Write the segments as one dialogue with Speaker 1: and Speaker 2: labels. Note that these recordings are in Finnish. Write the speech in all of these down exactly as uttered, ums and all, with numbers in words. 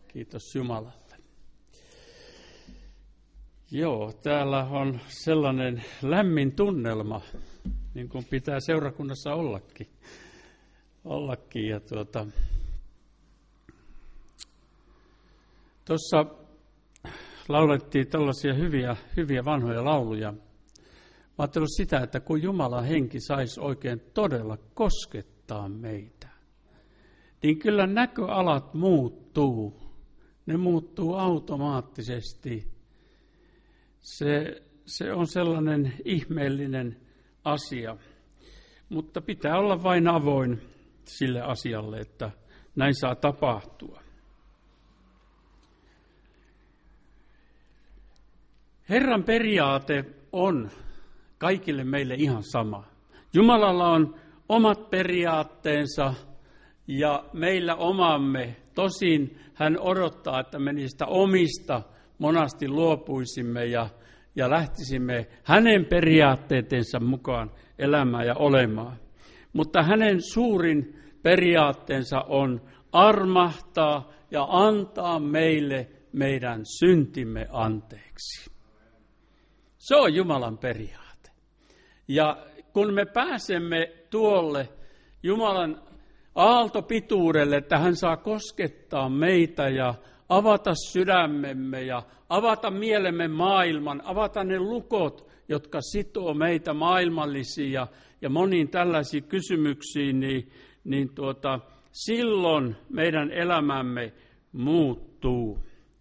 Speaker 1: Kiitos Jumalalle. Joo, täällä on sellainen lämmin tunnelma, niin kuin pitää seurakunnassa ollakin. ollakin. Ja tuota, tuossa laulettiin tällaisia hyviä, hyviä vanhoja lauluja. Mä ajattelin sitä, että kun Jumalan henki saisi oikein todella koskettaa meitä, niin kyllä näköalat muuttuu. Ne muuttuu automaattisesti. Se, se on sellainen ihmeellinen asia, mutta pitää olla vain avoin sille asialle, että näin saa tapahtua. Herran periaate on kaikille meille ihan sama. Jumalalla on omat periaatteensa ja meillä omamme. Tosin hän odottaa, että me niistä omista monasti luopuisimme ja, ja lähtisimme hänen periaatteensa mukaan elämään ja olemaan. Mutta hänen suurin periaatteensa on armahtaa ja antaa meille meidän syntimme anteeksi. Se on Jumalan periaate. Ja kun me pääsemme tuolle Jumalan aaltopituudelle, että hän saa koskettaa meitä ja avata sydämemme ja avata mielemme maailman, avata ne lukot, jotka sitoo meitä maailmallisiin ja, ja moniin tällaisiin kysymyksiin, niin, niin tuota, silloin meidän elämämme muuttuu.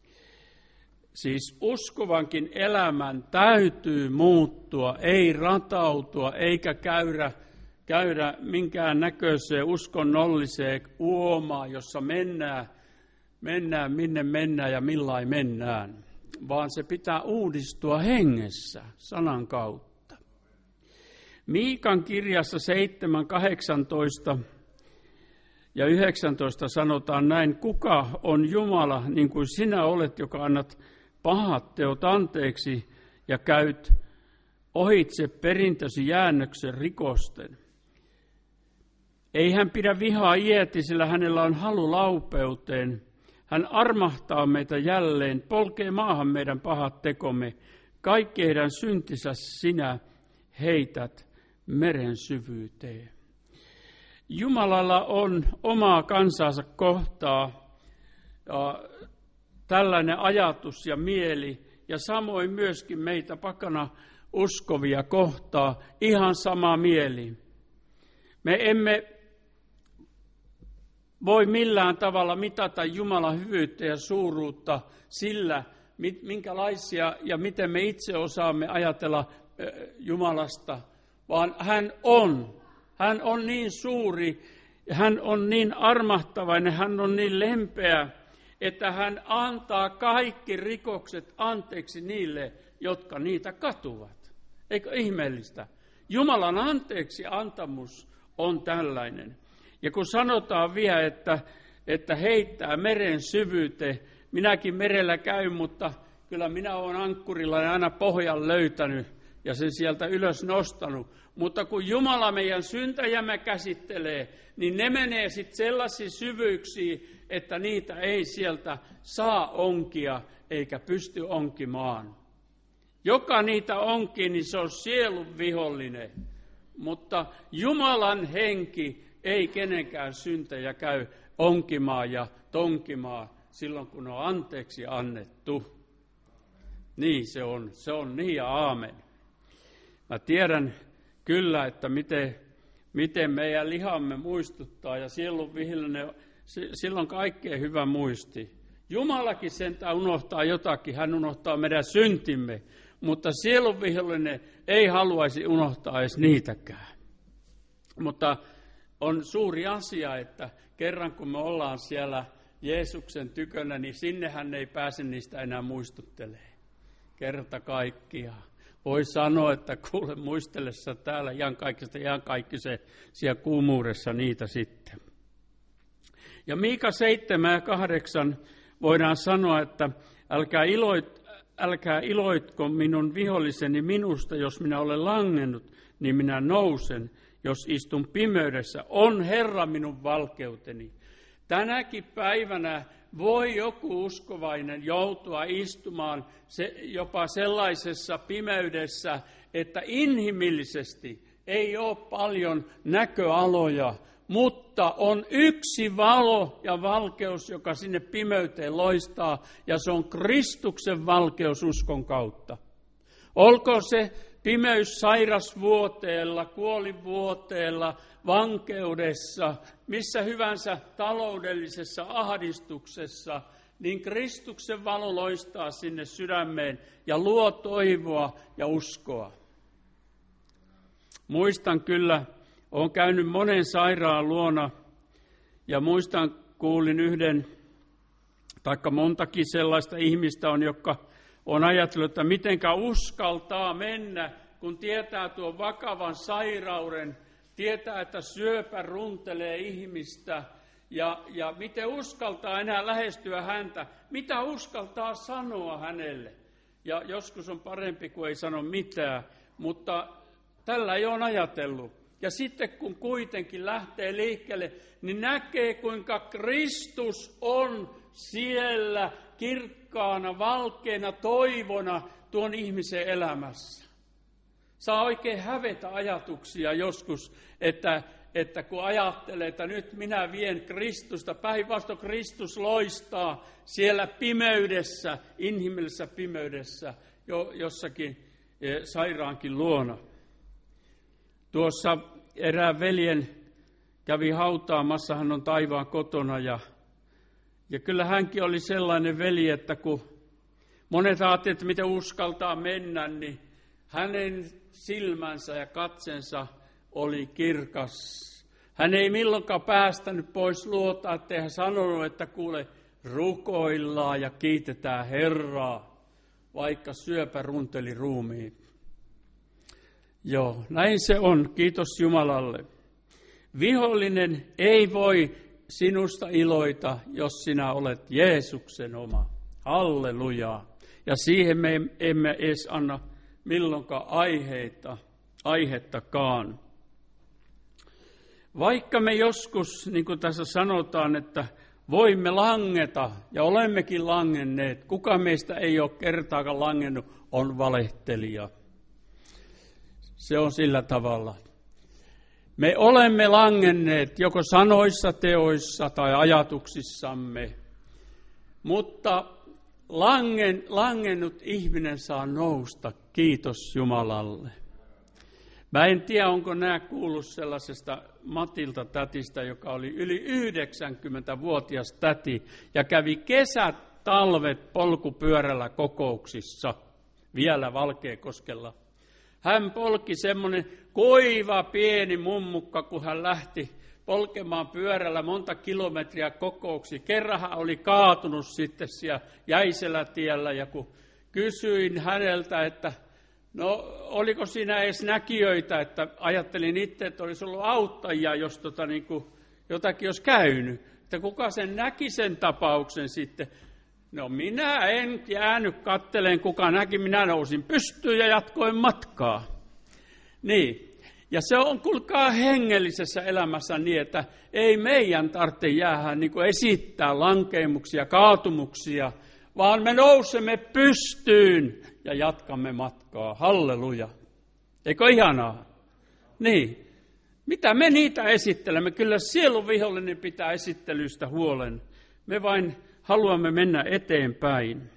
Speaker 1: Siis uskovankin elämän täytyy muuttua, ei ratautua eikä käydä, käydä minkään näköiseen uskonnolliseen uomaan, jossa mennään, mennään minne mennään ja millain mennään, vaan se pitää uudistua hengessä sanan kautta. Miikan kirjassa seitsemän, kahdeksantoista ja yhdeksäntoista sanotaan näin: kuka on Jumala niin kuin sinä olet, joka annat pahat teot anteeksi ja käyt ohitse perintösi jäännöksen rikosten. Ei hän pidä vihaa iäti, sillä hänellä on halu laupeuteen. Hän armahtaa meitä jälleen, polkee maahan meidän pahat tekomme. Kaikki heidän syntinsä sinä heität meren syvyyteen. Jumalalla on omaa kansansa kohtaa ja tällainen ajatus ja mieli, ja samoin myöskin meitä pakana uskovia kohtaa ihan sama mieli. Me emme voi millään tavalla mitata Jumalan hyvyyttä ja suuruutta sillä, minkälaisia ja miten me itse osaamme ajatella Jumalasta, vaan hän on. Hän on niin suuri, hän on niin armahtavainen, hän on niin lempeä, että hän antaa kaikki rikokset anteeksi niille, jotka niitä katuvat. Eikö ihmeellistä? Jumalan anteeksi antamus on tällainen. Ja kun sanotaan vielä, että, että heittää meren syvyyteen, minäkin merellä käyn, mutta kyllä minä olen ankkurilla ja aina pohjan löytänyt ja sen sieltä ylös nostanut. Mutta kun Jumala meidän syntäjämme käsittelee, niin ne menee sitten sellaisiin syvyyksiin, että niitä ei sieltä saa onkia eikä pysty onkimaan. Joka niitä onkii, niin se on sielun vihollinen. Mutta Jumalan henki ei kenenkään syntejä käy onkimaan ja tonkimaan silloin, kun on anteeksi annettu. Niin se on, se on niin ja aamen. Mä tiedän kyllä, että miten, miten meidän lihamme muistuttaa ja sielun vihollinen, silloin kaikkein hyvä muisti. Jumalakin sentään unohtaa jotakin, hän unohtaa meidän syntimme, mutta sielun vihollinen ei haluaisi unohtaa edes niitäkään. Mutta on suuri asia, että kerran kun me ollaan siellä Jeesuksen tykönä, niin sinne hän ei pääse niistä enää muistuttelemaan. Kerta kaikkiaan. Voi sanoa, että kuule muistellessa täällä ihan kaikista, ihan kaikki se siellä kuumuudessa niitä sitten. Ja Miika seitsemän ja kahdeksan voidaan sanoa, että älkää, iloit, älkää iloitko minun viholliseni minusta, jos minä olen langennut, niin minä nousen. Jos istun pimeydessä, on Herra minun valkeuteni. Tänäkin päivänä voi joku uskovainen joutua istumaan se, jopa sellaisessa pimeydessä, että inhimillisesti ei ole paljon näköaloja, mutta on yksi valo ja valkeus, joka sinne pimeyteen loistaa, ja se on Kristuksen valkeus uskon kautta. Olkoon se pimeys sairasvuoteella, kuolinvuoteella, vankeudessa, missä hyvänsä taloudellisessa ahdistuksessa, niin Kristuksen valo loistaa sinne sydämeen ja luo toivoa ja uskoa. Muistan kyllä, olen käynyt monen sairaan luona ja muistan, kuulin yhden, taikka montakin sellaista ihmistä on, jotka on ajatellut, että mitenkä uskaltaa mennä, kun tietää tuon vakavan sairauden, tietää, että syöpä runtelee ihmistä ja, ja miten uskaltaa enää lähestyä häntä, mitä uskaltaa sanoa hänelle. Ja joskus on parempi, kuin ei sano mitään, mutta tällä ei ole ajatellut. Ja sitten kun kuitenkin lähtee liikkeelle, niin näkee, kuinka Kristus on siellä kirkkaana, valkeana, toivona tuon ihmisen elämässä. Saa oikein hävetä ajatuksia joskus, että, että kun ajattelee, että nyt minä vien Kristusta, päinvastoin Kristus loistaa siellä pimeydessä, inhimillisessä pimeydessä, jo, jossakin eh, sairaankin luona. Tuossa erään veljen kävi hautaamassa, hän on taivaan kotona ja, ja kyllä hänkin oli sellainen veli, että kun monet ajattelivat, että miten uskaltaa mennä, niin hänen silmänsä ja katsensa oli kirkas. Hän ei milloinkaan päästänyt pois luota, ettei hän sanonut, että kuule, rukoillaan ja kiitetään Herraa, vaikka syöpä runteli ruumiin. Joo, näin se on. Kiitos Jumalalle. Vihollinen ei voi sinusta iloita, jos sinä olet Jeesuksen oma. Hallelujaa. Ja siihen me emme edes anna milloinkaan aiheita, aihettakaan. Vaikka me joskus, niin kuin tässä sanotaan, että voimme langeta, ja olemmekin langenneet, kuka meistä ei ole kertaakaan langennut, on valehtelija. Se on sillä tavalla. Me olemme langenneet joko sanoissa, teoissa tai ajatuksissamme, mutta langen, langennut ihminen saa nousta, kiitos Jumalalle. Mä en tiedä, onko nämä kuullut sellaisesta Matilta tätistä, joka oli yli yhdeksänkymmentävuotias täti ja kävi kesät, talvet polkupyörällä kokouksissa vielä Valkeakoskella. Hän polki semmoinen koiva pieni mummukka, kun hän lähti polkemaan pyörällä monta kilometriä kokouksiin. Kerran hän oli kaatunut sitten siellä jäisellä tiellä ja kun kysyin häneltä, että no oliko siinä edes näkijöitä, että ajattelin itse, että olisi ollut auttajia, jos tota, niin kuin, jotakin olisi käynyt. Että kuka sen näki sen tapauksen sitten? No minä en jäänyt katteleen, kuka näki, minä nousin pystyyn ja jatkoin matkaa. Niin, ja se on kuulkaa hengellisessä elämässä niin, että ei meidän tarvitse jäädä niin kuin esittää lankeimuksia, kaatumuksia, vaan me nousemme pystyyn ja jatkamme matkaa. Halleluja. Eikö ihanaa? Niin. Mitä me niitä esittelemme? Kyllä sielun vihollinen pitää esittelystä huolen. Me vain haluamme mennä eteenpäin.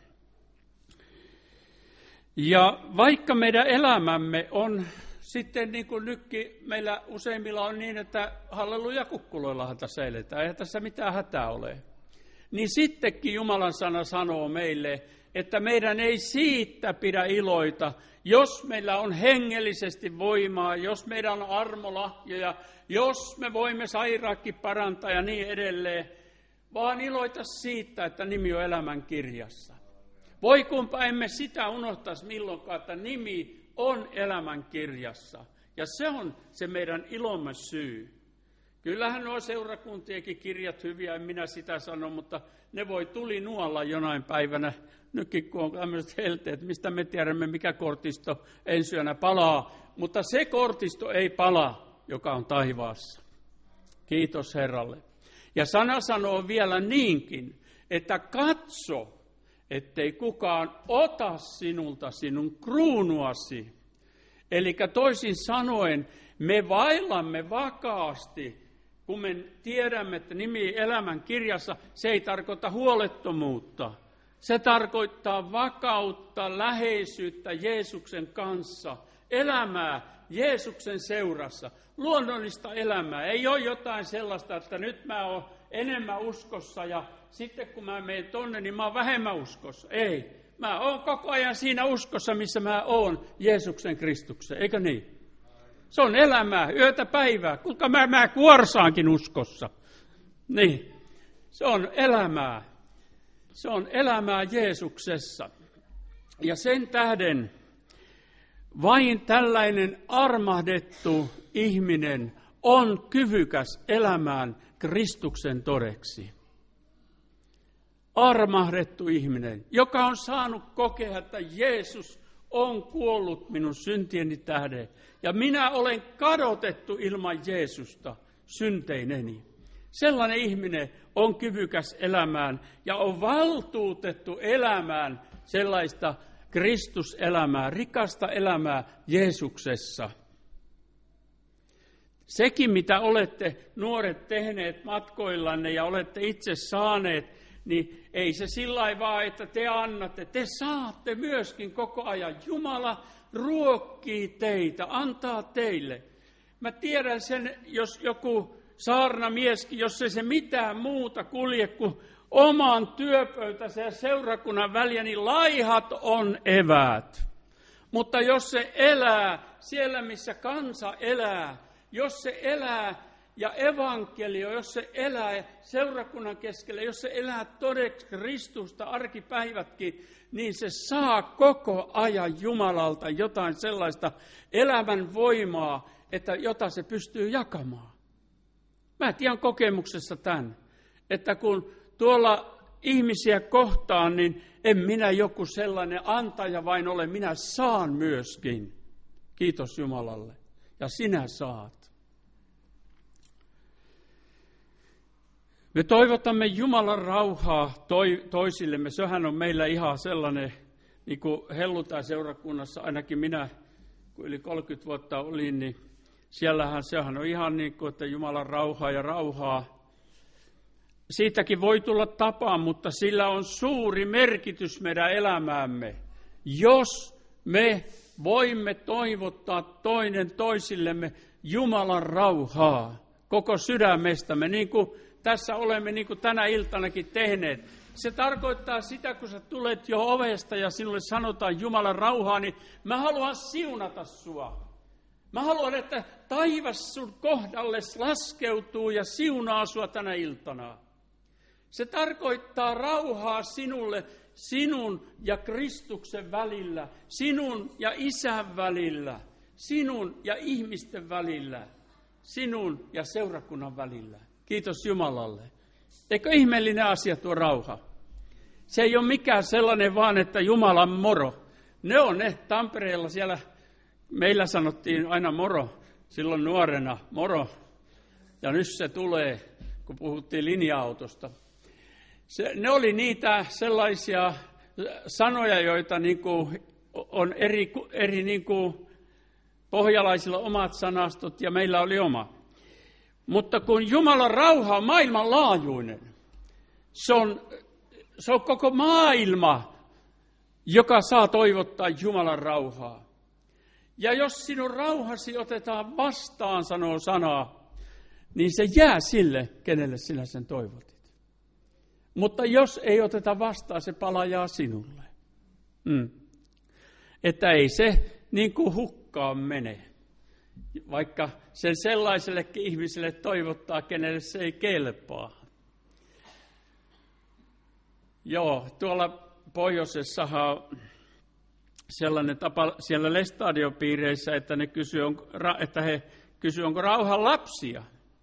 Speaker 1: Ja vaikka meidän elämämme on sitten niin kuin nytkin meillä useimmilla on niin, että halleluja kukkuloillahan tässä eletään, eihän tässä mitään hätää ole. Niin sittenkin Jumalan sana sanoo meille, että meidän ei siitä pidä iloita, jos meillä on hengellisesti voimaa, jos meillä on armolahjoja, jos me voimme sairaakin parantaa ja niin edelleen, vaan iloita siitä, että nimi on elämän kirjassa. Voi kumpa emme sitä unohtaisi milloinkaan, että nimi on elämän kirjassa. Ja se on se meidän ilomme syy. Kyllähän nuo seurakuntienkin kirjat hyviä, en minä sitä sano, mutta ne voi tuli nuolla jonain päivänä. Nytkin kun on tämmöiset helteet, mistä me tiedämme, mikä kortisto ensi yönä palaa. Mutta se kortisto ei pala, joka on taivaassa. Kiitos Herralle. Ja sana sanoo vielä niinkin, että katso, ettei kukaan ota sinulta sinun kruunuasi. Eli toisin sanoen, me vaillamme vakaasti, kun me tiedämme, että nimi elämän kirjassa, se ei tarkoita huolettomuutta. Se tarkoittaa vakautta, läheisyyttä Jeesuksen kanssa, elämää Jeesuksen seurassa, luonnollista elämää. Ei ole jotain sellaista, että nyt mä oon enemmän uskossa ja sitten kun mä menen tonne, niin mä oon vähemmän uskossa. Ei, mä oon koko ajan siinä uskossa, missä mä oon Jeesuksen Kristuksen, eikö niin? Se on elämää, yötä päivää, kuinka mä, mä kuorsaankin uskossa. Niin, se on elämää. Se on elämää Jeesuksessa. Ja sen tähden vain tällainen armahdettu ihminen on kyvykäs elämään Kristuksen todeksi. Armahdettu ihminen, joka on saanut kokea, että Jeesus on kuollut minun syntieni tähden. Ja minä olen kadotettu ilman Jeesusta synteineni. Sellainen ihminen on kyvykäs elämään ja on valtuutettu elämään sellaista Kristuselämää, rikasta elämää Jeesuksessa. Sekin, mitä olette nuoret tehneet matkoillanne ja olette itse saaneet, niin ei se sillä lailla vaan, että te annatte. Te saatte myöskin koko ajan. Jumala ruokkii teitä, antaa teille. Mä tiedän sen, jos joku saarnamieskin, jos ei se mitään muuta kulje kuin oman työpöytänsä ja seurakunnan väliä, niin laihat on eväät. Mutta jos se elää siellä, missä kansa elää, jos se elää ja evankelio, jos se elää seurakunnan keskellä, jos se elää todeksi Kristusta arkipäivätkin, niin se saa koko ajan Jumalalta jotain sellaista elämän voimaa, että jota se pystyy jakamaan. Mä tiedän kokemuksessa tämän, että kun tuolla ihmisiä kohtaan, niin en minä joku sellainen antaja vain ole, minä saan myöskin. Kiitos Jumalalle. Ja sinä saat. Me toivotamme Jumalan rauhaa toi, toisillemme. Sehän on meillä ihan sellainen, niin kuin helluntai-seurakunnassa, ainakin minä, kun yli kolmekymmentä vuotta olin, niin siellähän sehän on ihan niin kuin, että Jumalan rauhaa ja rauhaa. Siitäkin voi tulla tapa, mutta sillä on suuri merkitys meidän elämäämme, jos me voimme toivottaa toinen toisillemme Jumalan rauhaa koko sydämestämme, niin kuin tässä olemme niin kuin tänä iltanakin tehneet. Se tarkoittaa sitä, kun sä tulet jo ovesta ja sinulle sanotaan Jumalan rauhaa, niin mä haluan siunata sua. Mä haluan, että taivas sun kohdalle laskeutuu ja siunaa sua tänä iltana. Se tarkoittaa rauhaa sinulle, sinun ja Kristuksen välillä, sinun ja Isän välillä, sinun ja ihmisten välillä, sinun ja seurakunnan välillä. Kiitos Jumalalle. Eikö ihmeellinen asia tuo rauha? Se ei ole mikään sellainen vaan, että Jumalan moro. Ne on ne Tampereella siellä, meillä sanottiin aina moro, silloin nuorena moro. Ja nyt se tulee, kun puhuttiin linja-autosta. Se, ne oli niitä sellaisia sanoja, joita niin kuin on eri, eri niin kuin pohjalaisilla omat sanastot ja meillä oli oma. Mutta kun Jumalan rauha on maailmanlaajuinen, se on, se on koko maailma, joka saa toivottaa Jumalan rauhaa. Ja jos sinun rauhasi otetaan vastaan, sanoo sanaa, niin se jää sille, kenelle sinä sen toivotit. Mutta jos ei oteta vastaan, se palajaa sinulle. Mm. Että ei se niin kuin hukkaan mene. Vaikka sen sellaisellekin ihmiselle toivottaa, kenelle se ei kelpaa. Joo, tuolla pohjoisessahan on sellainen tapa siellä Lestadiopiireissä, että, ne kysyy, on, että he kysyvät, onko rauhan lapsia.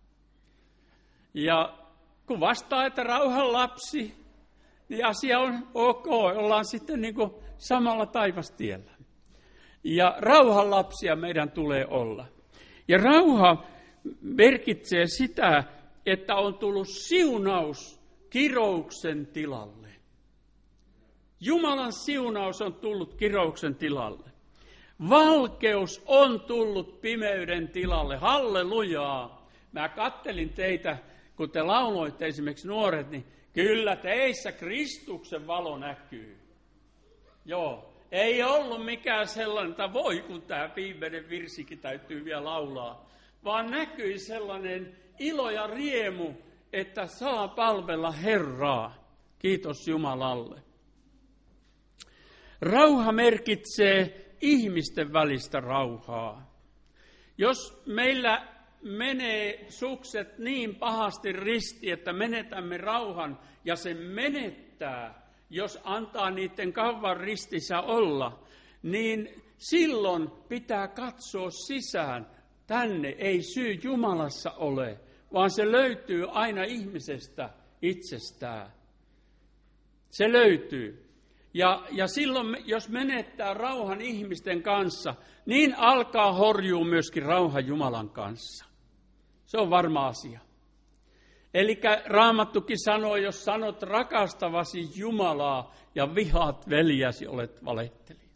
Speaker 1: Ja kun vastaa, että rauhan lapsi, niin asia on ok, ollaan sitten niin kuin samalla taivastiellä. Ja rauhan lapsia meidän tulee olla. Ja rauha merkitsee sitä, että on tullut siunaus kirouksen tilalle. Jumalan siunaus on tullut kirouksen tilalle. Valkeus on tullut pimeyden tilalle. Hallelujaa. Mä kattelin teitä, kun te lauloitte esimerkiksi nuoret, niin kyllä teissä Kristuksen valo näkyy. Joo. Ei ollut mikään sellainen, että voi kun tämä viimeinen virsikin täytyy vielä laulaa, vaan näkyi sellainen ilo ja riemu, että saa palvella Herraa. Kiitos Jumalalle. Rauha merkitsee ihmisten välistä rauhaa. Jos meillä menee sukset niin pahasti ristiin, että menetämme rauhan ja se menettää, jos antaa niiden kauan ristissä olla, niin silloin pitää katsoa sisään. Tänne ei syy Jumalassa ole, vaan se löytyy aina ihmisestä itsestään. Se löytyy. Ja, ja silloin, jos menettää rauhan ihmisten kanssa, niin alkaa horjua myöskin rauha Jumalan kanssa. Se on varma asia. Eli Raamattukin sanoo, jos sanot rakastavasi Jumalaa ja vihaat veljäsi, olet valettelija.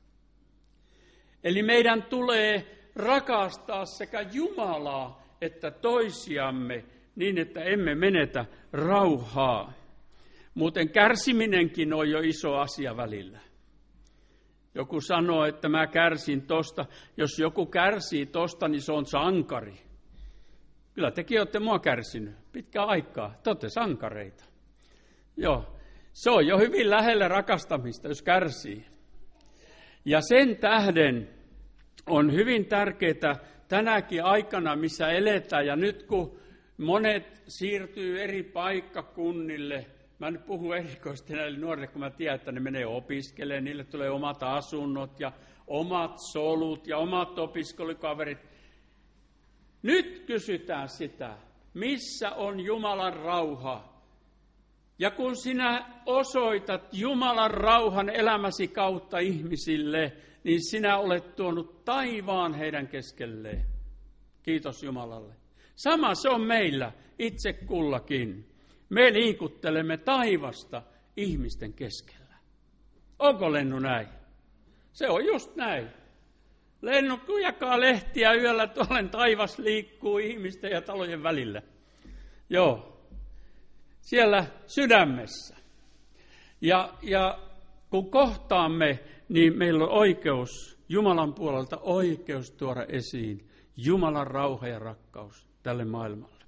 Speaker 1: Eli meidän tulee rakastaa sekä Jumalaa että toisiamme niin, että emme menetä rauhaa. Muuten kärsiminenkin on jo iso asia välillä. Joku sanoo, että mä kärsin tosta. Jos joku kärsii tosta, niin se on sankari. Kyllä tekin olette mua kärsinyt pitkään aikaa. Te olette sankareita. Joo, se on jo hyvin lähellä rakastamista, jos kärsii. Ja sen tähden on hyvin tärkeää tänäkin aikana, missä eletään. Ja nyt kun monet siirtyy eri paikkakunnille, mä nyt puhun erikoisesti näille nuorille, kun mä tiedän, että ne menee opiskelemaan, niille tulee omat asunnot ja omat solut ja omat opiskelukaverit. Nyt kysytään sitä, missä on Jumalan rauha? Ja kun sinä osoitat Jumalan rauhan elämäsi kautta ihmisille, niin sinä olet tuonut taivaan heidän keskelleen. Kiitos Jumalalle. Sama se on meillä itse kullakin. Me liikuttelemme taivasta ihmisten keskellä. Onko Lennu näin? Se on just näin. Lennu jakaa lehtiä yöllä, tuolla taivas liikkuu ihmisten ja talojen välillä. Joo, siellä sydämessä. Ja, ja kun kohtaamme, niin meillä on oikeus, Jumalan puolelta oikeus tuoda esiin Jumalan rauha ja rakkaus tälle maailmalle.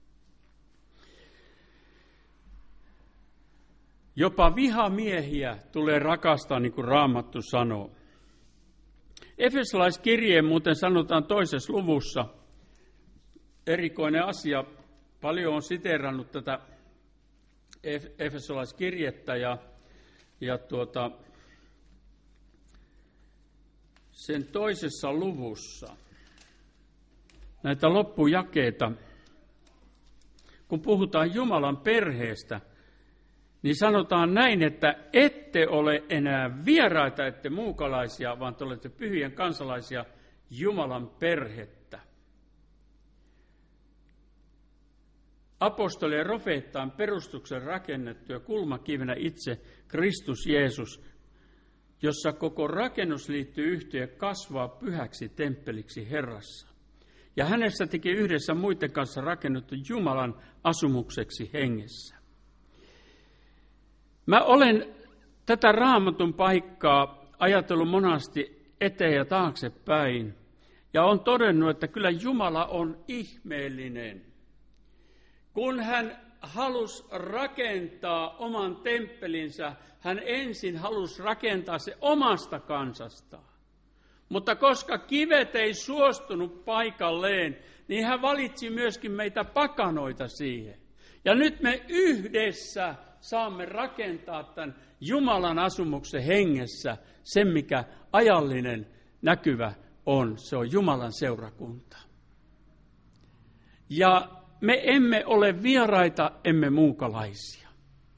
Speaker 1: Jopa vihamiehiä tulee rakastaa, niin kuin Raamattu sanoo. Efesolaiskirjeen muuten sanotaan toisessa luvussa, erikoinen asia, paljon on siteerannut tätä Efesolaiskirjettä ja, ja tuota, sen toisessa luvussa näitä loppujakeita, kun puhutaan Jumalan perheestä, niin sanotaan näin, että ette ole enää vieraita, ette muukalaisia, vaan te olette pyhien kansalaisia Jumalan perhettä. Apostolien profeettaan perustuksen rakennettu ja kulmakivenä itse Kristus Jeesus, jossa koko rakennus liittyy yhteen ja kasvaa pyhäksi temppeliksi Herrassa. Ja hänessä teki yhdessä muiden kanssa rakennettu Jumalan asumukseksi hengessä. Mä olen tätä Raamatun paikkaa ajatellut monasti eteen ja taaksepäin. Ja on todennut, että kyllä Jumala on ihmeellinen. Kun hän halusi rakentaa oman temppelinsä, hän ensin halusi rakentaa se omasta kansastaan. Mutta koska kivet ei suostunut paikalleen, niin hän valitsi myöskin meitä pakanoita siihen. Ja nyt me yhdessä saamme rakentaa tämän Jumalan asumuksen hengessä sen, mikä ajallinen näkyvä on. Se on Jumalan seurakunta. Ja me emme ole vieraita, emme muukalaisia.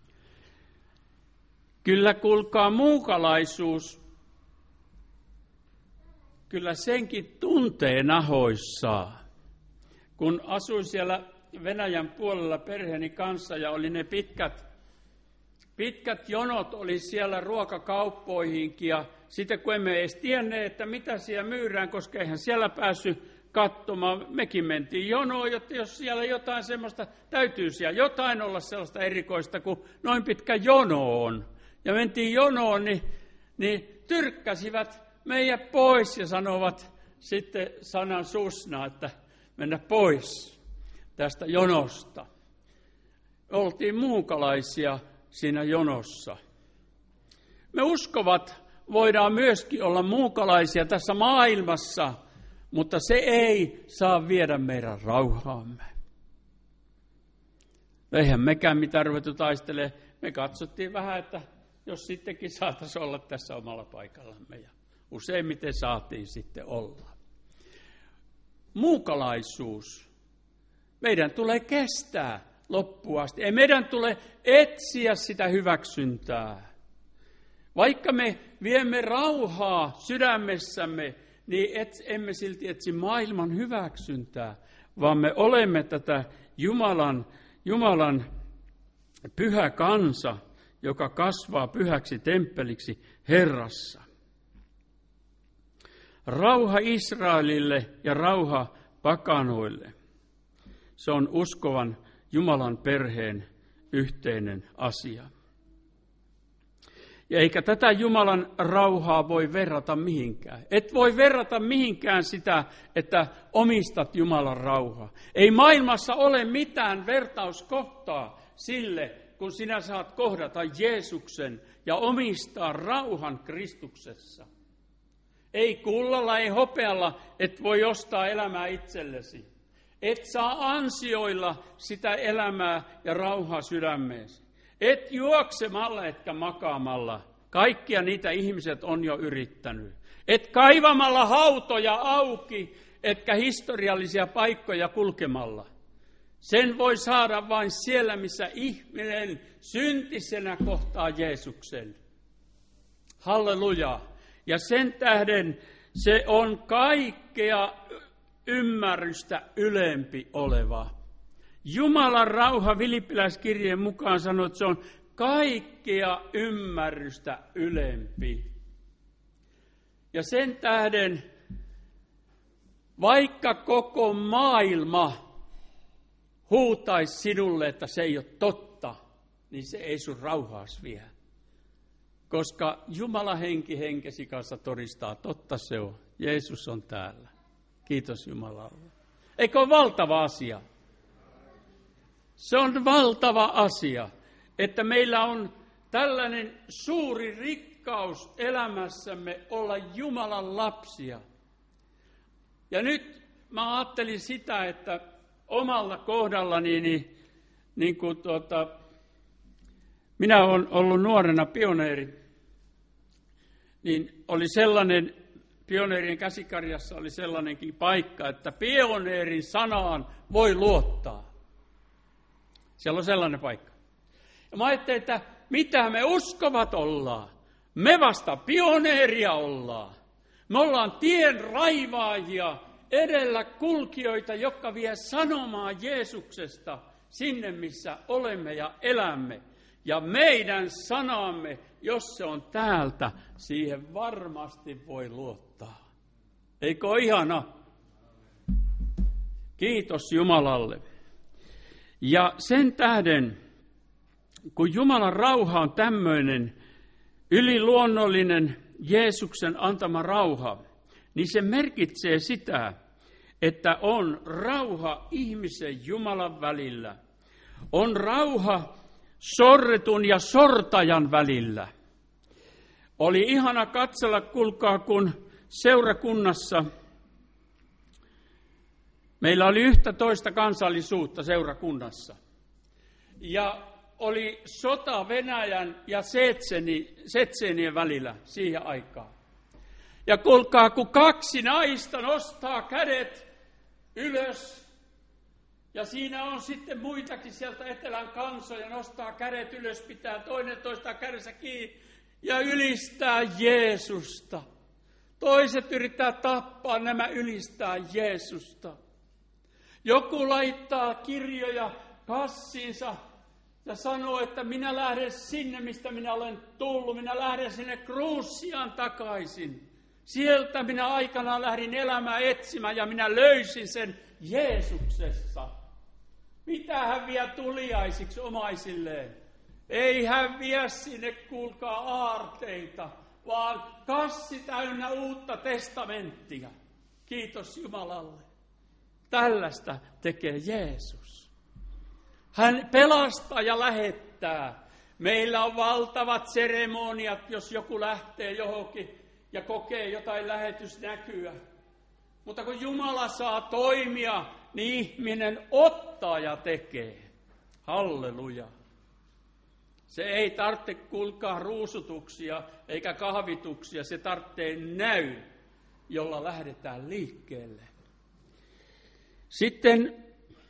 Speaker 1: Kyllä kuulkaa muukalaisuus, kyllä senkin tuntee nahoissaan. Kun asuin siellä Venäjän puolella perheeni kanssa ja oli ne pitkät pitkät jonot oli siellä ruokakauppoihinkin ja sitten kun emme edes tienneet, että mitä siellä myydään, koska eihän siellä päässyt katsomaan. Mekin mentiin jonoon, jotta jos siellä jotain semmoista, täytyy siellä jotain olla sellaista erikoista, kun noin pitkä jono on. Ja mentiin jonoon, niin, niin tyrkkäsivät meidät pois ja sanovat sitten sanan susna, että mennä pois tästä jonosta. Oltiin muukalaisia siinä jonossa. Me uskovat voidaan myöskin olla muukalaisia tässä maailmassa, mutta se ei saa viedä meidän rauhaamme. Eihän mekään mitään ruvettu taistelemaan. Me katsottiin vähän, että jos sittenkin saataisiin olla tässä omalla paikallamme. Ja useimmiten saatiin sitten olla. Muukalaisuus. Meidän tulee kestää loppuun asti. Ei meidän tule etsiä sitä hyväksyntää. Vaikka me viemme rauhaa sydämessämme, niin et, emme silti etsi maailman hyväksyntää, vaan me olemme tätä Jumalan, Jumalan pyhä kansa, joka kasvaa pyhäksi temppeliksi Herrassa. Rauha Israelille ja rauha pakanoille. Se on uskovan Jumalan perheen yhteinen asia. Ja eikä tätä Jumalan rauhaa voi verrata mihinkään. Et voi verrata mihinkään sitä, että omistat Jumalan rauhaa. Ei maailmassa ole mitään vertauskohtaa sille, kun sinä saat kohdata Jeesuksen ja omistaa rauhan Kristuksessa. Ei kullalla, ei hopealla, et voi ostaa elämää itsellesi. Et saa ansioilla sitä elämää ja rauhaa sydämeesi. Et juoksemalla etkä makaamalla. Kaikkia niitä ihmiset on jo yrittänyt. Et kaivamalla hautoja auki, etkä historiallisia paikkoja kulkemalla. Sen voi saada vain siellä, missä ihminen syntisenä kohtaa Jeesuksen. Halleluja. Ja sen tähden se on kaikkea ymmärrystä ylempi oleva. Jumalan rauha Filippiläiskirjeen mukaan sanoo, että se on kaikkea ymmärrystä ylempi. Ja sen tähden, vaikka koko maailma huutaisi sinulle, että se ei ole totta, niin se ei sun rauhaas vie. Koska Jumalan henki henkesi kanssa todistaa, totta se on. Jeesus on täällä. Kiitos Jumalalle. Eikö ole valtava asia? Se on valtava asia, että meillä on tällainen suuri rikkaus elämässämme olla Jumalan lapsia. Ja nyt mä ajattelin sitä, että omalla kohdallani, niin, niin kuin tuota, minä olen ollut nuorena pioneeri, niin oli sellainen, pioneerien käsikarjassa oli sellainenkin paikka, että pioneerin sanaan voi luottaa. Siellä on sellainen paikka. Ja mä ajattelin, että mitä me uskovat ollaan. Me vasta pioneeria ollaan. Me ollaan tien raivaajia, edellä kulkijoita, jotka vie sanomaa Jeesuksesta sinne, missä olemme ja elämme. Ja meidän sanamme, jos se on täältä, siihen varmasti voi luottaa. Eikö ole ihana? Kiitos Jumalalle. Ja sen tähden, kun Jumalan rauha on tämmöinen yliluonnollinen Jeesuksen antama rauha, niin se merkitsee sitä, että on rauha ihmisen Jumalan välillä. On rauha sorretun ja sortajan välillä. Oli ihana katsella, kuulkaa, kun seurakunnassa meillä oli yhtä toista kansallisuutta seurakunnassa. Ja oli sota Venäjän ja Tsetseenien välillä siihen aikaan. Ja kuulkaa, kun kaksi naista nostaa kädet ylös, ja siinä on sitten muitakin sieltä etelän kansoja, nostaa kädet ylös, pitää toinen toistaan kädessä kiinni ja ylistää Jeesusta. Toiset yrittää tappaa, nämä ylistää Jeesusta. Joku laittaa kirjoja kassiinsa ja sanoo, että minä lähden sinne, mistä minä olen tullut. Minä lähden sinne Kruusiaan takaisin. Sieltä minä aikanaan lähdin elämää etsimään ja minä löysin sen Jeesuksessa. Mitä hän vie tuliaisiksi omaisilleen? Ei hän vie sinne, kuulkaa, aarteita, vaan kassi täynnä uutta testamenttia. Kiitos Jumalalle. Tällaista tekee Jeesus. Hän pelastaa ja lähettää. Meillä on valtavat seremoniat, jos joku lähtee johonkin ja kokee jotain lähetysnäkyä. Mutta kun Jumala saa toimia, niin ihminen ottaa ja tekee. Halleluja. Se ei tarvitse kulkaa ruusutuksia eikä kahvituksia, se tarvitsee näy, jolla lähdetään liikkeelle. Sitten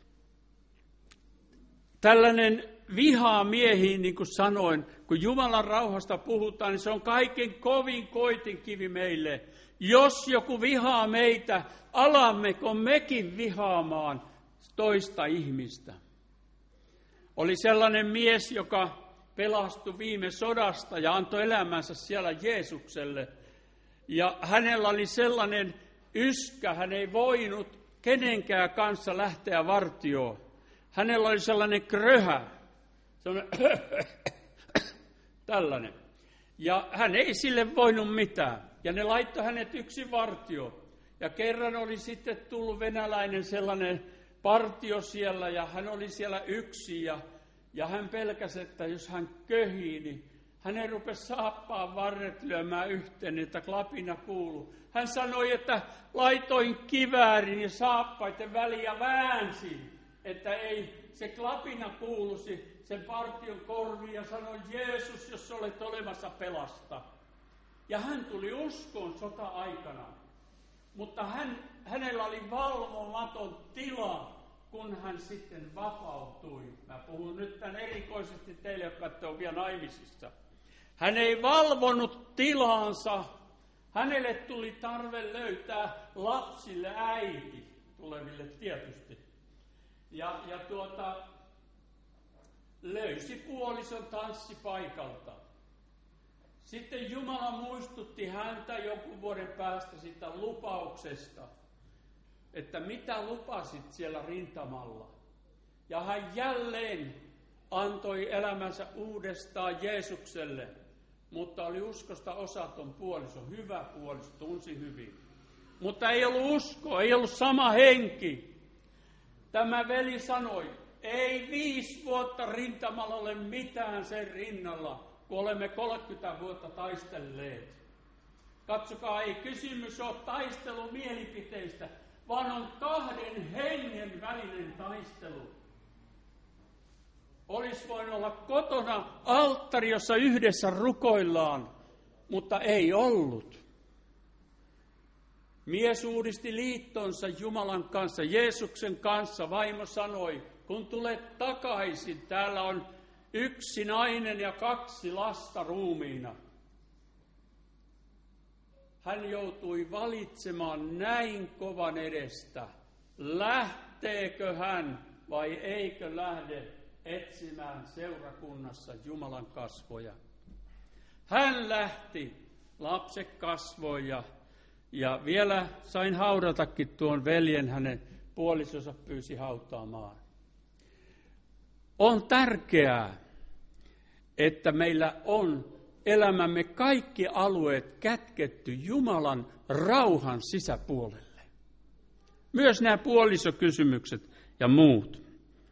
Speaker 1: tällainen viha miehiin, niin kuin sanoin, kun Jumalan rauhasta puhutaan, niin se on kaiken kovin koitinkivi meille. Jos joku vihaa meitä, alammeko mekin vihaamaan toista ihmistä? Oli sellainen mies, joka pelastui viime sodasta ja antoi elämänsä siellä Jeesukselle. Ja hänellä oli sellainen yskä, hän ei voinut kenenkään kanssa lähteä vartioon. Hänellä oli sellainen kröhä, sellainen tällainen. Ja hän ei sille voinut mitään. Ja ne laittoi hänet yksin vartioon. Ja kerran oli sitten tullut venäläinen sellainen partio siellä ja hän oli siellä yksin ja Ja hän pelkäsi, että jos hän köhii, niin hänen rupesi saappaan varret lyömään yhteen, niin että klapina kuului. Hän sanoi, että laitoin kiväärin ja saappaiden väliin ja väänsin, että ei se klapina kuuluisi sen partion korviin ja sanoi, Jeesus, jos olet olemassa, pelasta. Ja hän tuli uskoon sota-aikana, mutta hän, hänellä oli valvomaton tila, kun hän sitten vapautui. Mä puhun nyt tämän erikoisesti teille, jotka ette ole vielä naimisissa. Hän ei valvonut tilaansa. Hänelle tuli tarve löytää lapsille äiti, tuleville tietysti. Ja, ja tuota, löysi puolison tanssipaikalta. Sitten Jumala muistutti häntä jonkun vuoden päästä siitä lupauksesta, että mitä lupasit siellä rintamalla. Ja hän jälleen antoi elämänsä uudestaan Jeesukselle, mutta oli uskosta osaton puoliso, hyvä puoliso, tunsi hyvin. Mutta ei ollut uskoa, ei ollut sama henki. Tämä veli sanoi, ei viisi vuotta rintamalla ole mitään sen rinnalla, kun olemme kolmekymmentä vuotta taistelleet. Katsokaa, ei kysymys ole taistelu mielipiteistä, vaan on kahden hengen välinen taistelu. Olisi voinut olla kotona alttari, jossa yhdessä rukoillaan, mutta ei ollut. Mies uudisti liittonsa Jumalan kanssa, Jeesuksen kanssa. Vaimo sanoi, kun tulet takaisin, täällä on yksi nainen ja kaksi lasta ruumiina. Hän joutui valitsemaan näin kovan edestä, lähteekö hän vai eikö lähde etsimään seurakunnassa Jumalan kasvoja. Hän lähti, lapset kasvoi ja, ja vielä sain haudatakin tuon veljen, hänen puolisonsa pyysi hautaamaan. On tärkeää, että meillä on elämämme kaikki alueet kätketty Jumalan rauhan sisäpuolelle. Myös nämä puolisokysymykset ja muut.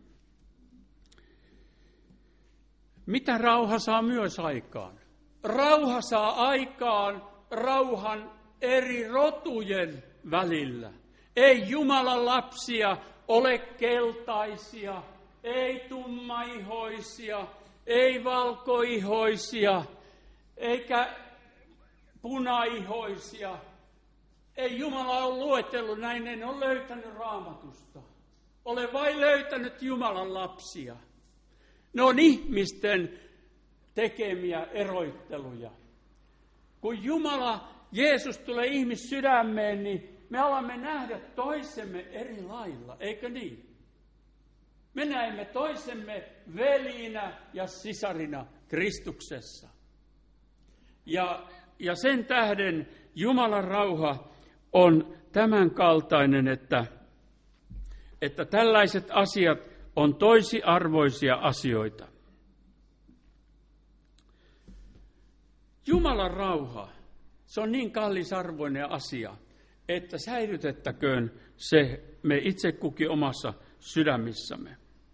Speaker 1: Mitä rauha saa myös aikaan? Rauha saa aikaan rauhan eri rotujen välillä. Ei Jumalan lapsia ole keltaisia, ei tummaihoisia, ei valkoihoisia, eikä punaihoisia. Ei Jumala ole luetellut, näin en ole löytänyt Raamatusta. Olen vain löytänyt Jumalan lapsia. Ne on ihmisten tekemiä eroitteluja. Kun Jumala, Jeesus tulee ihmissydämeen, niin me alamme nähdä toisemme eri lailla, eikö niin? Me näemme toisemme velinä ja sisarina Kristuksessa. Ja, ja sen tähden Jumalan rauha on tämän kaltainen, että, että tällaiset asiat on toisiarvoisia asioita. Jumalan rauha, se on niin kallisarvoinen asia, että säilytettäköön se me itse kukin omassa sydämissämme.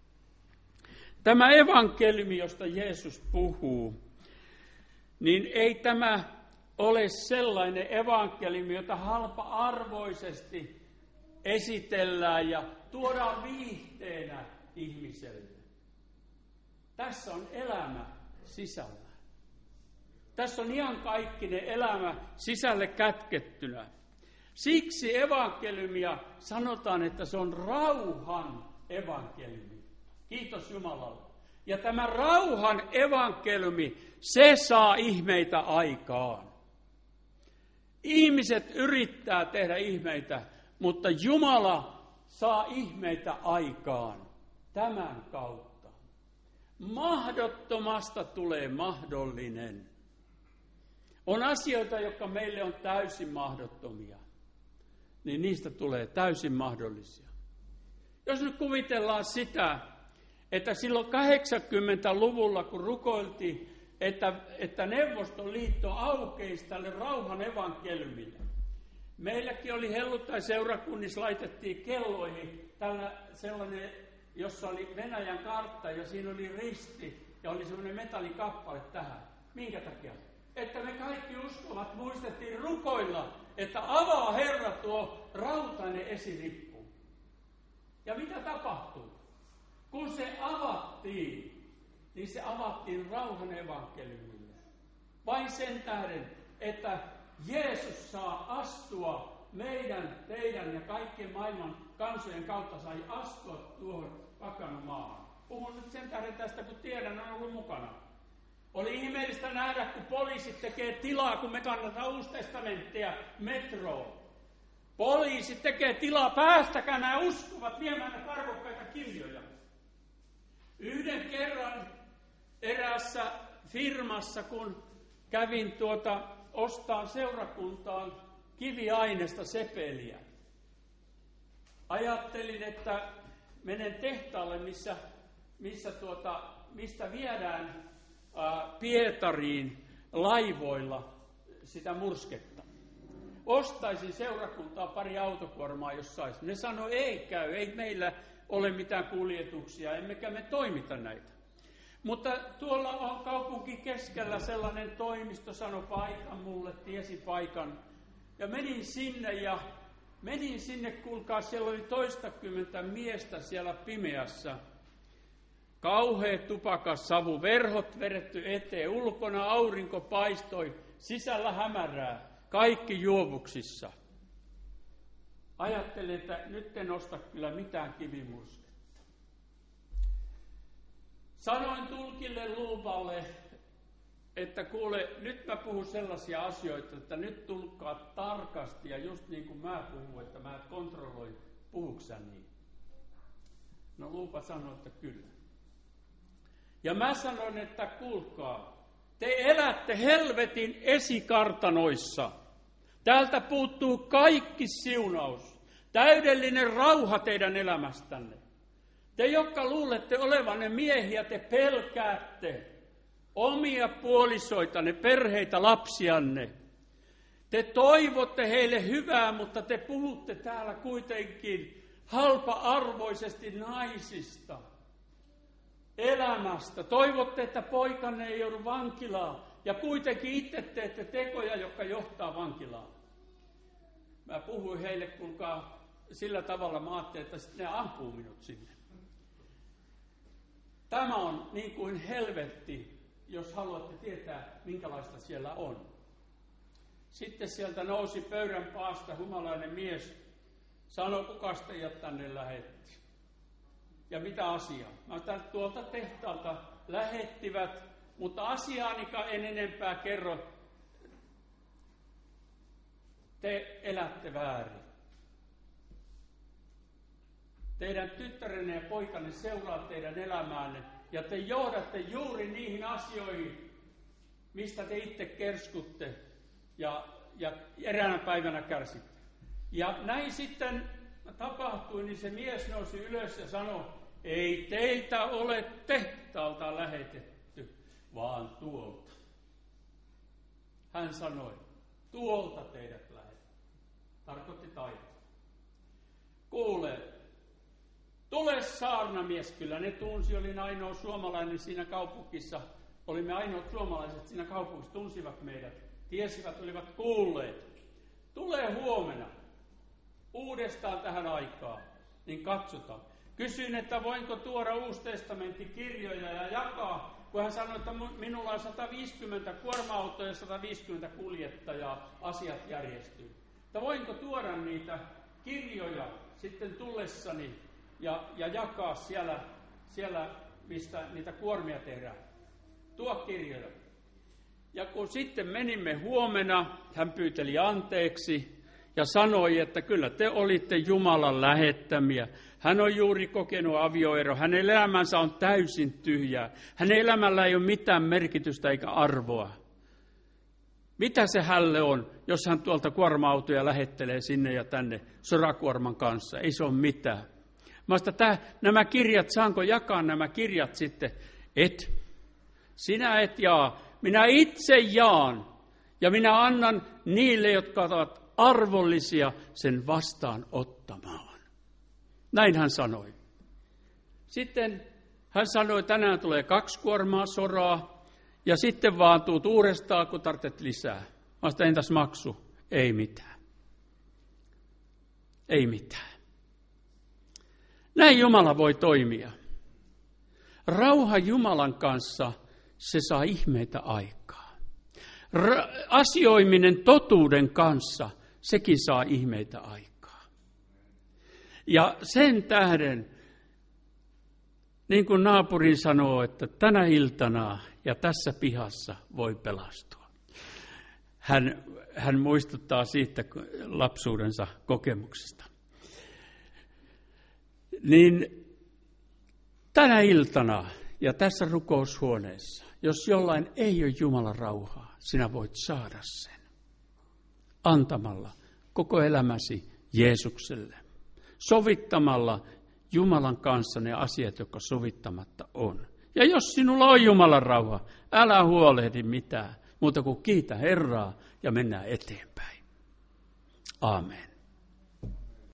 Speaker 1: Tämä evankeliumi, josta Jeesus puhuu, niin ei tämä ole sellainen evankeliumi, jota halpa-arvoisesti esitellään ja tuodaan viihteenä ihmiselle. Tässä on elämä sisällä. Tässä on iankaikkinen elämä sisälle kätkettynä. Siksi evankeliumia sanotaan, että se on rauhan evankeliumi. Kiitos Jumalalle. Ja tämä rauhan evankeliumi, se saa ihmeitä aikaan. Ihmiset yrittää tehdä ihmeitä, mutta Jumala saa ihmeitä aikaan tämän kautta. Mahdottomasta tulee mahdollinen. On asioita, jotka meille on täysin mahdottomia, niin niistä tulee täysin mahdollisia. Jos nyt kuvitellaan sitä, että silloin kahdeksankymmentäluvulla, kun rukoiltiin, että, että Neuvostoliitto aukeisi tälle rauhan evankeliumille. Meilläkin oli helluntai-seurakunnissa, laitettiin kelloihin tällä sellainen, jossa oli Venäjän kartta ja siinä oli risti ja oli sellainen metallikappale tähän. Minkä takia? Että me kaikki uskovat muistettiin rukoilla, että avaa Herra tuo rautainen esirippu. Ja mitä tapahtuu? Kun se avattiin, niin se avattiin rauhan evankeliumille. Vain sen tähden, että Jeesus saa astua meidän, teidän ja kaikkien maailman kansojen kautta sai astua tuohon pakanamaahan. Puhun nyt sen tähden tästä, kun tiedän, on ollut mukana. Oli ihmeellistä nähdä, kun poliisit tekee tilaa, kun me kannataan Uusi testamenttia metroon. Poliisit tekee tilaa, päästäkää nämä uskovat viemään näitä arvokkaita kirjoja. Yhden kerran eräässä firmassa, kun kävin tuota ostaa seurakuntaan kiviaineesta sepeliä. Ajattelin, että menen tehtaalle, missä, missä tuota, mistä viedään ää, Pietariin laivoilla sitä mursketta. Ostaisin seurakuntaa pari autokuormaa, jos saisi. Ne sanoi, ei käy, ei meillä ole mitään kuljetuksia, emmekä me toimita näitä. Mutta tuolla on kaupunki keskellä sellainen toimisto, sanoi paikan mulle, tiesi paikan. Ja menin sinne ja menin sinne, kuulkaa, siellä oli toistakymmentä miestä siellä pimeässä. Kauhea tupakas savu, verhot vedetty eteen, ulkona aurinko paistoi, sisällä hämärää, kaikki juovuksissa. Ajattelin, että nyt en osta kyllä mitään kivimursketta. Sanoin tulkille Luupalle, että kuule, nyt mä puhun sellaisia asioita, että nyt tulkkaa tarkasti ja just niin kuin mä puhun, että mä kontrolloin, puhuksä niin. No Luupa sanoi, että kyllä. Ja mä sanoin, että kuulkaa, te elätte helvetin esikartanoissa. Täältä puuttuu kaikki siunaus, täydellinen rauha teidän elämästänne. Te, jotka luulette olevanne miehiä, te pelkäätte omia puolisoitanne, perheitä, lapsianne. Te toivotte heille hyvää, mutta te puhutte täällä kuitenkin halpa-arvoisesti naisista, elämästä. Toivotte, että poikanne ei joudu vankilaan, ja kuitenkin itse teette tekoja, jotka johtaa vankilaan. Mä puhuin heille, kuulkaa, sillä tavalla mä ajattelin, että sitten ne ampuu minut sinne. Tämä on niin kuin helvetti, jos haluatte tietää, minkälaista siellä on. Sitten sieltä nousi pöydän paasta humalainen mies, sanoi, kuka teidät tänne lähetti. Ja mitä asiaa? Mä tämän tuolta tehtaalta lähettivät, mutta asiaanika en enempää kerro. Te elätte väärin. teidän tyttärenne ja poikanne seuraa teidän elämäänne, ja te johdatte juuri niihin asioihin, mistä te itse kerskutte ja, ja eräänä päivänä kärsitte. Ja näin sitten tapahtui, niin se mies nousi ylös ja sanoi, ei teiltä ole tehtaalta lähetetty, vaan tuolta. Hän sanoi, tuolta teidät lähetetty. Tarkoitti taivasta. Kuule, tule saarnamies, kyllä ne tunsi, olin ainoa suomalainen siinä kaupungissa. Olimme ainoat suomalaiset siinä kaupungissa, tunsivat meidät, tiesivät, olivat kuulleet. Tule huomenna uudestaan tähän aikaan, niin katsotaan. Kysyin, että voinko tuoda Uustestamentti-kirjoja ja jakaa, kun hän sanoi, että minulla on sata viisikymmentä kuorma-autoa ja sata viisikymmentä kuljettajaa, asiat järjestyy. Että voinko tuoda niitä kirjoja sitten tullessani ja, ja jakaa siellä, siellä, mistä niitä kuormia tehdään. Tuo kirjoja. Ja kun sitten menimme huomenna, hän pyyteli anteeksi ja sanoi, että kyllä te olitte Jumalan lähettämiä. Hän on juuri kokenut avioero. Hänen elämänsä on täysin tyhjää. Hänen elämällä ei ole mitään merkitystä eikä arvoa. Mitä se hälle on, jos hän tuolta kuorma-autoja lähettelee sinne ja tänne sorakuorman kanssa? Ei se ole mitään. Mä sitä, tää, nämä kirjat, saanko jakaa nämä kirjat sitten? Et. Sinä et jaa. Minä itse jaan. Ja minä annan niille, jotka ovat arvollisia sen vastaan ottamaan. Näin hän sanoi. Sitten hän sanoi, että tänään tulee kaksi kuormaa soraa. Ja sitten vaan tuut uudestaan, kun tarvitset lisää. Mä sitä entäs maksu? Ei mitään. Ei mitään. Näin Jumala voi toimia. Rauha Jumalan kanssa, se saa ihmeitä aikaa. Ra- asioiminen totuuden kanssa, sekin saa ihmeitä aikaa. Ja sen tähden, niin kuin naapuri sanoo, että tänä iltana ja tässä pihassa voi pelastua. Hän, hän muistuttaa siitä lapsuudensa kokemuksesta. Niin tänä iltana ja tässä rukoushuoneessa, jos jollain ei ole Jumalan rauhaa, sinä voit saada sen antamalla koko elämäsi Jeesukselle. Sovittamalla Jumalan kanssa ne asiat, jotka sovittamatta on. Ja jos sinulla on Jumalan rauha, älä huolehdi mitään, muuta kuin kiitä Herraa ja mennään eteenpäin. Aamen.